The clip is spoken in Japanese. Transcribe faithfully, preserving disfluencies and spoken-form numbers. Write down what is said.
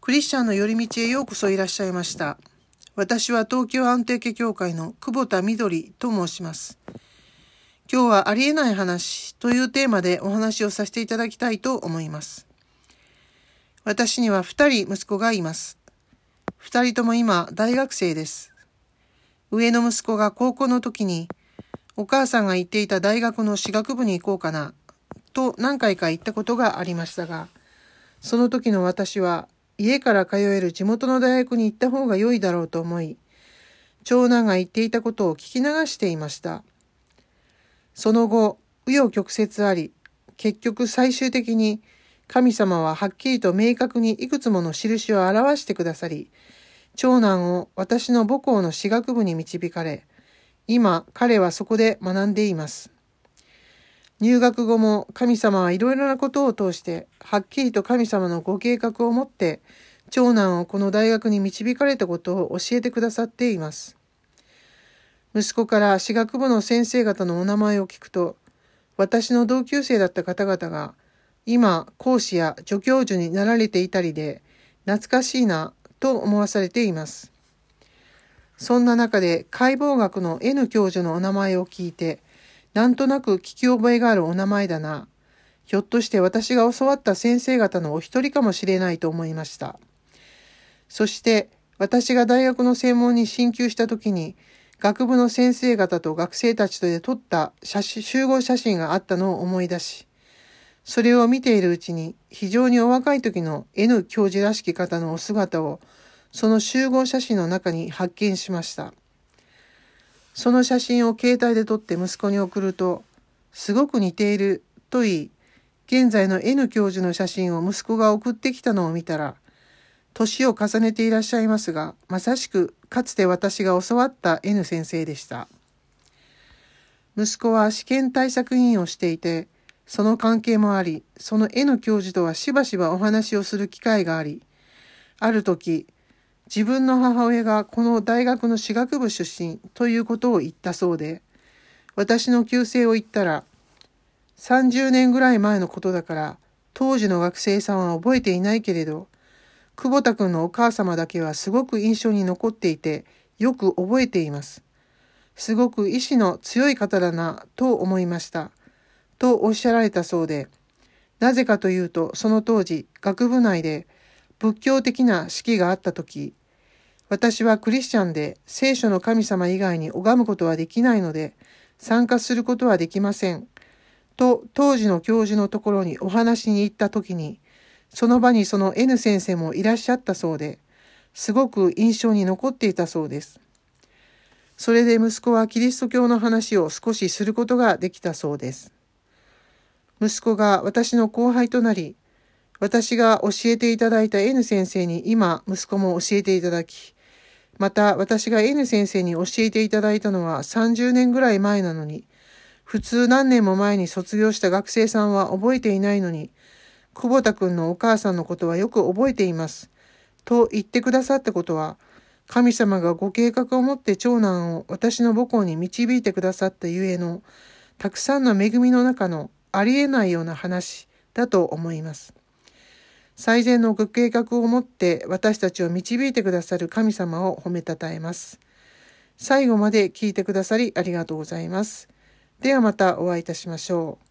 クリスチャンの寄り道へようこそいらっしゃいました。私は東京安定家教会の久保田みどりと申します。今日はありえない話というテーマでお話をさせていただきたいと思います。私には二人息子がいます。二人とも今大学生です。上の息子が高校の時にお母さんが行っていた大学の歯学部に行こうかなと何回か言ったことがありましたが、その時の私は家から通える地元の大学に行った方が良いだろうと思い、長男が言っていたことを聞き流していました。その後、紆余曲折あり、結局最終的に神様ははっきりと明確にいくつもの印を表してくださり、長男を私の母校の歯学部に導かれ、今彼はそこで学んでいます。入学後も神様はいろいろなことを通してはっきりと神様のご計画を持って長男をこの大学に導かれたことを教えてくださっています。息子から歯学部の先生方のお名前を聞くと、私の同級生だった方々が今講師や助教授になられていたりで懐かしいなと思わされています。そんな中で解剖学の N 教授のお名前を聞いて、なんとなく聞き覚えがあるお名前だな。ひょっとして私が教わった先生方のお一人かもしれないと思いました。そして私が大学の専門に進級した時に、学部の先生方と学生たちとで撮った写真集合写真があったのを思い出し、それを見ているうちに非常にお若い時の N 教授らしき方のお姿をその集合写真の中に発見しました。その写真を携帯で撮って息子に送ると、すごく似ていると言い、現在の N 教授の写真を息子が送ってきたのを見たら、年を重ねていらっしゃいますが、まさしくかつて私が教わった N 先生でした。息子は試験対策委員をしていて、その関係もあり、その N 教授とはしばしばお話をする機会があり、ある時、自分の母親がこの大学の歯学部出身ということを言ったそうで、私の旧姓を言ったら、さんじゅうねんぐらい前のことだから、当時の学生さんは覚えていないけれど、久保田君のお母様だけはすごく印象に残っていて、よく覚えています。すごく意志の強い方だなと思いました。とおっしゃられたそうで、なぜかというと、その当時、学部内で、仏教的な式があったとき、私はクリスチャンで聖書の神様以外に拝むことはできないので参加することはできません。と当時の教授のところにお話に行ったときに、その場にその N 先生もいらっしゃったそうで、すごく印象に残っていたそうです。それで息子はキリスト教の話を少しすることができたそうです。息子が私の後輩となり、私が教えていただいた N 先生に今息子も教えていただき、また私が N 先生に教えていただいたのはさんじゅうねんぐらい前なのに、普通何年も前に卒業した学生さんは覚えていないのに、久保田くんのお母さんのことはよく覚えています。と言ってくださったことは、神様がご計画を持って長男を私の母校に導いてくださったゆえの、たくさんの恵みの中のありえないような話だと思います。最善のご計画を持って私たちを導いてくださる神様を褒めたたえます。最後まで聞いてくださりありがとうございます。ではまたお会いいたしましょう。